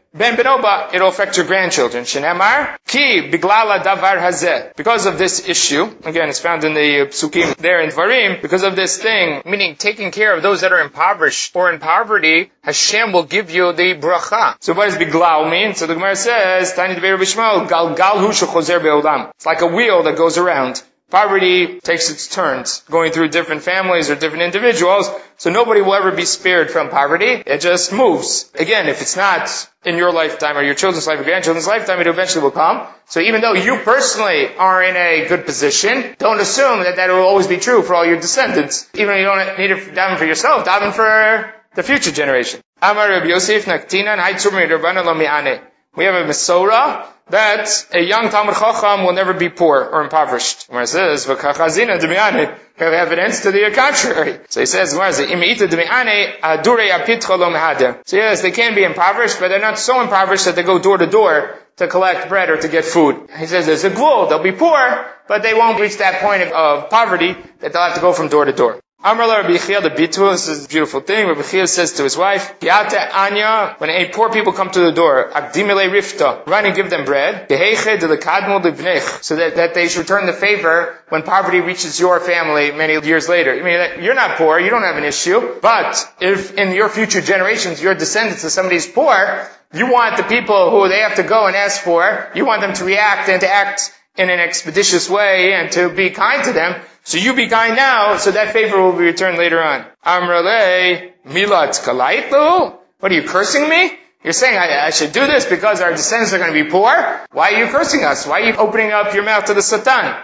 Ben Benoba, it'll affect your grandchildren. Shenemar, ki biglala davar hazeh. Because of this issue, again, it's found in the psukim there in Dvarim, because of this thing, meaning taking care of those that are impoverished or in poverty, Hashem will give you the bracha. So what does biglal mean? So the Gemara says, Tani Dvei Rabbi Shmuel, gal gal hu shechozer be'olam. It's like a wheel that goes around. Poverty takes its turns, going through different families or different individuals, so nobody will ever be spared from poverty. It just moves. Again, if it's not in your lifetime or your children's life or grandchildren's lifetime, it eventually will come. So even though you personally are in a good position, don't assume that that will always be true for all your descendants. Even if you don't need to daven for yourself, daven for the future generation. Amar Rabbi Yosef naktinan haitzur mi'Rabbanan lo mi'ane. We have a Mesorah that a young Talmud Chacham will never be poor or impoverished. Where it says, "V'kachazina d'mi'ane," we have evidence to the contrary. So he says, "Where is it? Imita d'mi'ane adurei apitcha lo mehader." So yes, they can be impoverished, but they're not so impoverished that they go door to door to collect bread or to get food. He says there's a gvul. They'll be poor, but they won't reach that point of, of poverty that they'll have to go from door to door. Amar la Rabbi Yechiel the Bitul, this is a beautiful thing. Rabbi Yechiel says to his wife, Yata Anya, when eight poor people come to the door, Akdimile Rifta, run and give them bread, Geheiche de lekadmo libnech, so that, that they should return the favor when poverty reaches your family many years later. I mean, you're not poor, you don't have an issue, but if in your future generations, your descendants of somebody's poor, you want the people who they have to go and ask for, you want them to react and to act in an expeditious way and to be kind to them. So you be kind now, so that favor will be returned later on. Amrale milat kalaitu. What are you cursing me? You're saying I, I should do this because our descendants are going to be poor? Why are you cursing us? Why are you opening up your mouth to the Satan?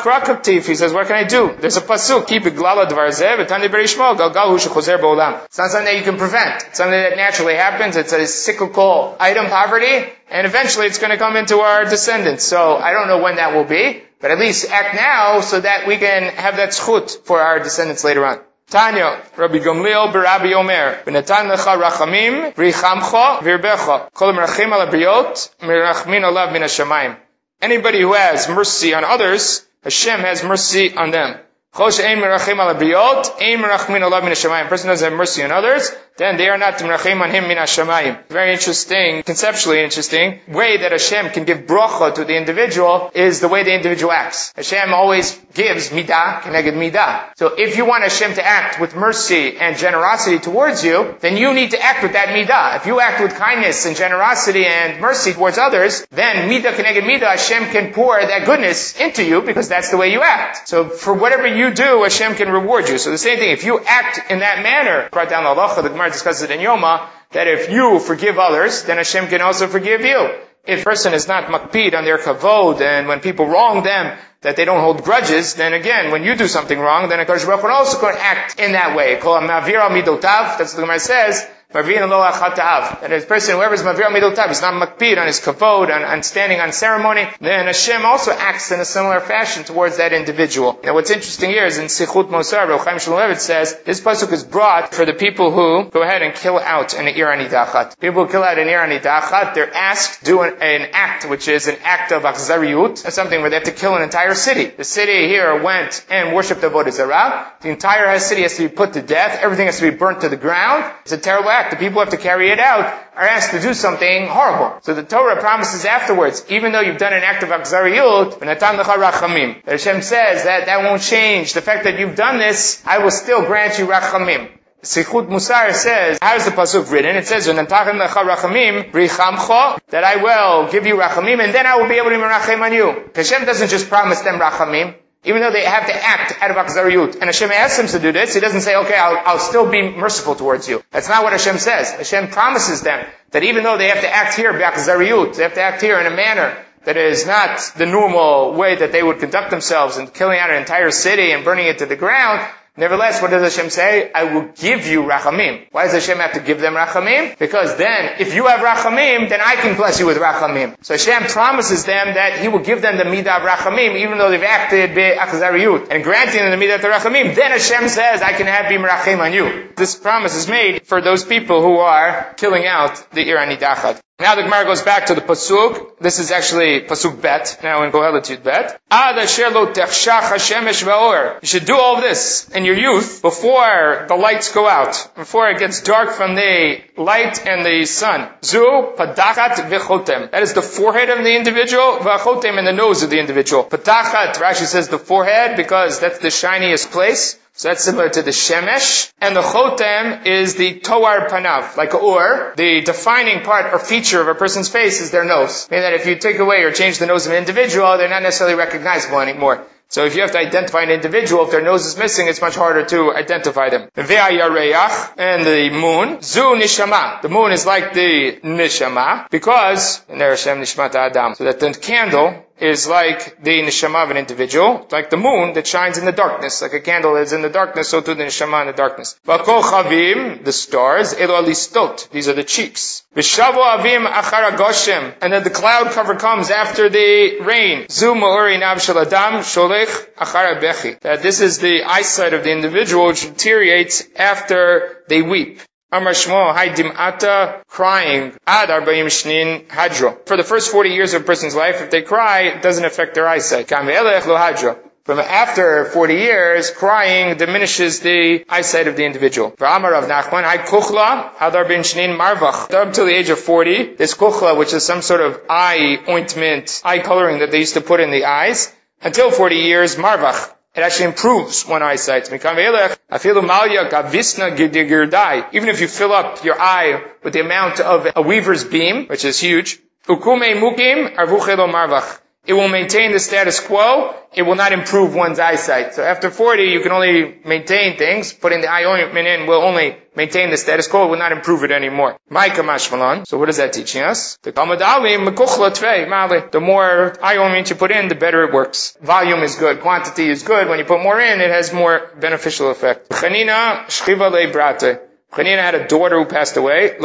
He says, what can I do? There's a pasuk. Keep it glala dvar zeh v'tani berishmo galgal hu shechozer ba'olam. It's not something that you can prevent. It's something that naturally happens. It's a cyclical item, poverty, and eventually it's going to come into our descendants. So I don't know when that will be, but at least act now so that we can have that zchut for our descendants later on. Tanya, Rabbi Gamliel b'Rabbi Omer, v'natan lecha rachamim, v'richamcha, v'irbecha, kol merachim al abriot, merachmin alav min hashamayim. Anybody who has mercy on others, Hashem has mercy on them. Chosh ein merachim al abriot, ein merachmin alav min hashamayim. A person doesn't have mercy on others, then they are not merachim on him min hashamayim. Very interesting, conceptually interesting, way that Hashem can give bracha to the individual is the way the individual acts. Hashem always gives midah keneged midah. So if you want Hashem to act with mercy and generosity towards you, then you need to act with that midah. If you act with kindness and generosity and mercy towards others, then midah keneged midah, Hashem can pour that goodness into you because that's the way you act. So for whatever you do, Hashem can reward you. So the same thing, if you act in that manner, brought down the halacha, the Gemara discusses it in Yoma, that if you forgive others, then Hashem can also forgive you. If a person is not makpid on their kavod, and when people wrong them, that they don't hold grudges, then again, when you do something wrong, then HaKadosh Baruch Hu also can act in that way. Kol ma'avir al midotav, that's what the Gemara says, that a person, whoever is mavir midotav, is not makpid on his kavod, on, on standing on ceremony, then Hashem also acts in a similar fashion towards that individual. Now what's interesting here is in Sichut Mosar, Rav Chaim Shmulevitz says, this pasuk is brought for the people who go ahead and kill out an Ir Anidachat. People who kill out an Ir Anidachat, they're asked to do an, an act, which is an act of achzariyut. That's something where they have to kill an entire city. The city here went and worshipped Avodah Zarah. The entire city has to be put to death. Everything has to be burnt to the ground. It's a terrible act. The people who have to carry it out are asked to do something horrible. So the Torah promises afterwards, even though you've done an act of achzariyut, v'natan lecha rachamim, Hashem says that that won't change. The fact that you've done this, I will still grant you rachamim. Sichut Musar says, how is the pasuk written? It says, v'natan lecha rachamim, richamcha, that I will give you rachamim, and then I will be able to merachem on you. Hashem doesn't just promise them rachamim, even though they have to act out of achzariyut. And Hashem asks them to do this, He doesn't say, okay, I'll, I'll still be merciful towards you. That's not what Hashem says. Hashem promises them that even though they have to act here b'achzariyut, they have to act here in a manner that is not the normal way that they would conduct themselves in killing out an entire city and burning it to the ground, nevertheless, what does Hashem say? I will give you rachamim. Why does Hashem have to give them rachamim? Because then, if you have rachamim, then I can bless you with rachamim. So Hashem promises them that He will give them the midah of rachamim, even though they've acted be'achzariyut. And granting them the midah of the rachamim, then Hashem says, I can have bim rachem on you. This promise is made for those people who are killing out the Ir Anidachat. Now the Gemara goes back to the pasuk. This is actually pasuk bet. Now in Kohelet Yud bet. Ad asher lo techshach hashemesh va'or. You should do all of this in your youth before the lights go out, before it gets dark from the light and the sun. Zu padachat v'chotem. That is the forehead of the individual. V'chotem, and the nose of the individual. Padachat, Rashi says the forehead because that's the shiniest place. So that's similar to the shemesh. And the chotem is the toar panav, like a or. The defining part or feature of a person's face is their nose. Meaning that if you take away or change the nose of an individual, they're not necessarily recognizable anymore. So if you have to identify an individual, if their nose is missing, it's much harder to identify them. Ve'ayareach, and the moon. Zu nishama. The moon is like the nishama, because, Ner Hashem nishmat Adam, so that the candle is like the neshama of an individual, like the moon that shines in the darkness. Like a candle is in the darkness, so too the neshama in the darkness. V'kol chavim, the stars, elo alistot, these are the cheeks. V'shavo avim achar agoshem, and then the cloud cover comes after the rain. Zu ma'ori nav shel adam sholech achar bechi. That this is the eyesight of the individual which deteriorates after they weep. Amar Shmuel, Hai dim'ata, crying, ad arba'im shnin hadro. For the first forty years of a person's life, if they cry, it doesn't affect their eyesight. Kam ve'elech lo hadro. From after forty years, crying diminishes the eyesight of the individual. For Amar Rav Nachman, Hai kuchla, ad arba'im shnin marvach. Up until the age of forty, this kuchla, which is some sort of eye ointment, eye coloring that they used to put in the eyes, until forty years, marvach. It actually improves one eyesight. Even if you fill up your eye with the amount of a weaver's beam, which is huge, it will maintain the status quo. It will not improve one's eyesight. So after forty, you can only maintain things. Putting the eye ointment in will only maintain the status quo. It will not improve it anymore. So what is that teaching us? The more eye ointment you put in, the better it works. Volume is good. Quantity is good. When you put more in, it has more beneficial effect. Chanina had a daughter who passed away.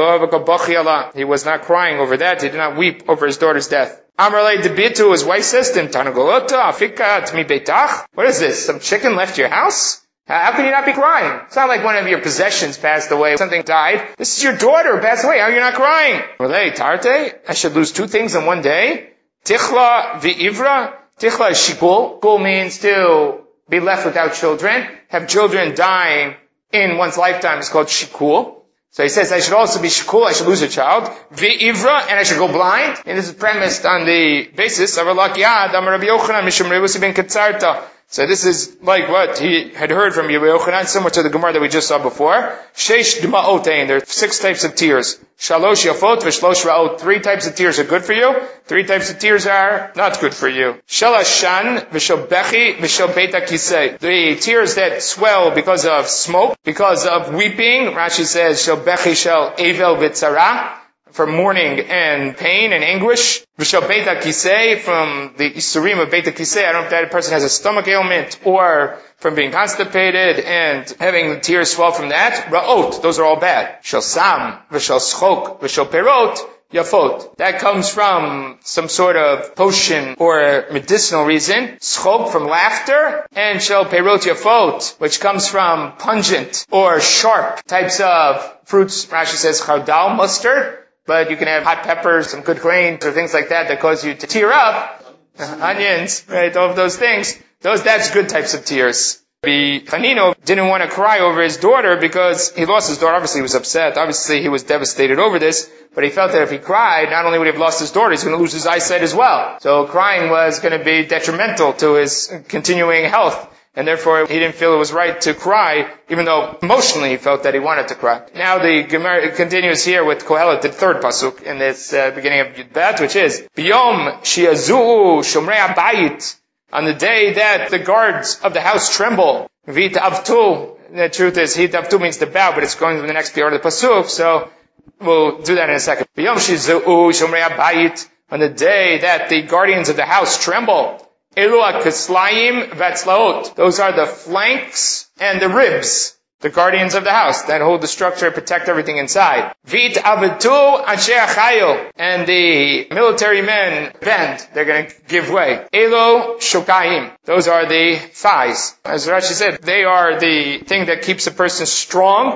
He was not crying over that. He did not weep over his daughter's death. Amrlei debitu, his wife says to him, Tanagolota, afikat mi beitach. What is this? Some chicken left your house? How can you not be crying? It's not like one of your possessions passed away, something died. This is your daughter who passed away. How are you not crying? Amrlei tarte, I should lose two things in one day. Tichla v'ivra. Tichla is shikul. Shikul means to be left without children. Have children dying in one's lifetime is called shikul. So he says, I should also be shikul, I should lose a child. V'ivra, and I should go blind. And this is premised on the basis of Rabbi Yochanan, Mishum Revusi ben Ketzarta. So this is like what he had heard from Rabbi Yochanan, similar to the Gemara that we just saw before. Sheish d'ma'otein, there are six types of tears. Shalosh yafot v'shlosh ra'ot. Three types of tears are good for you. Three types of tears are not good for you. Shalashan v'shel bechi v'shel beta kisei. The tears that swell because of smoke, because of weeping. Rashi says, shel bechi shel evel v'tzara. From mourning and pain and anguish. V'shel beta kisei, from the isurim of beta kisei. I don't know if that person has a stomach ailment or from being constipated and having the tears swell from that. Ra'ot, those are all bad. Shel sam, v'shel schok, v'shel perot, yafot. That comes from some sort of potion or medicinal reason. Schok from laughter, and shel perot yafot, which comes from pungent or sharp types of fruits. Rashi says chardal, mustard. But you can have hot peppers, some good grains, or things like that that cause you to tear up. Onions, right? All of those things. Those, that's good types of tears. The Chanino didn't want to cry over his daughter because he lost his daughter. Obviously he was upset. Obviously he was devastated over this. But he felt that if he cried, not only would he have lost his daughter, he's going to lose his eyesight as well. So crying was going to be detrimental to his continuing health. And therefore, he didn't feel it was right to cry, even though emotionally he felt that he wanted to cry. Now the Gemara continues here with Kohelet, the third pasuk in this uh, beginning of Yud Bet, which is, B'yom shi'azu shomrei habayit, on the day that the guards of the house tremble, v'it avtu. The truth is, hit avtu means to bow, but it's going to the next part of the pasuk, so we'll do that in a second. B'yom shi'azu shomrei habayit, on the day that the guardians of the house tremble, Elu ha-kislayim v'atzlaot. Those are the flanks and the ribs, the guardians of the house that hold the structure, protect everything inside. V'it avitu anshe achayo. And the military men bend. They're going to give way. Elo shokayim. Those are the thighs. As Rashi said, they are the thing that keeps a person strong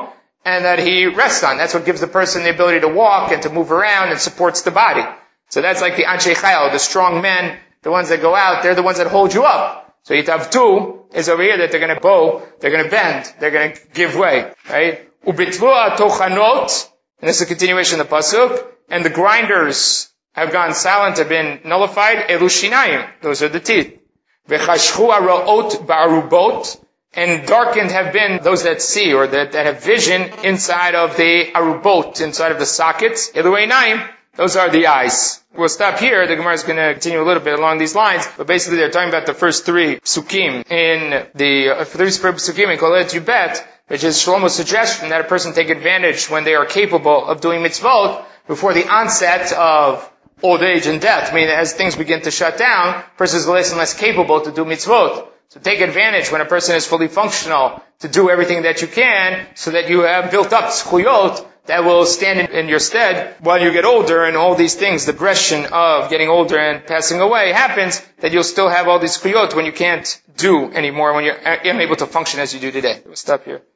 and that he rests on. That's what gives the person the ability to walk and to move around and supports the body. So that's like the Anshe Chayil, the strong men, the ones that go out, they're the ones that hold you up. So Yitavtu is over here that they're going to bow, they're going to bend, they're going to give way, right? Ubitvua tochanot, and this is a continuation of the pasuk, and the grinders have gone silent, have been nullified. Elu shinayim, those are the teeth. V'chashchu haraot ba'arubot, and darkened have been those that see, or that, that have vision inside of the arubot, inside of the sockets. Elu einayim, those are the eyes. We'll stop here. The Gemara is going to continue a little bit along these lines, but basically they're talking about the first three psukim in the uh, three psukim in Kohelet Yubet, which is Shlomo's suggestion that a person take advantage when they are capable of doing mitzvot before the onset of old age and death. I mean, as things begin to shut down, a person is less and less capable to do mitzvot. So take advantage when a person is fully functional to do everything that you can, so that you have built up tzchuyot that will stand in, in your stead while you get older, and all these things, the progression of getting older and passing away happens, that you'll still have all these tzchuyot when you can't do anymore, when you're unable to function as you do today. We'll stop here.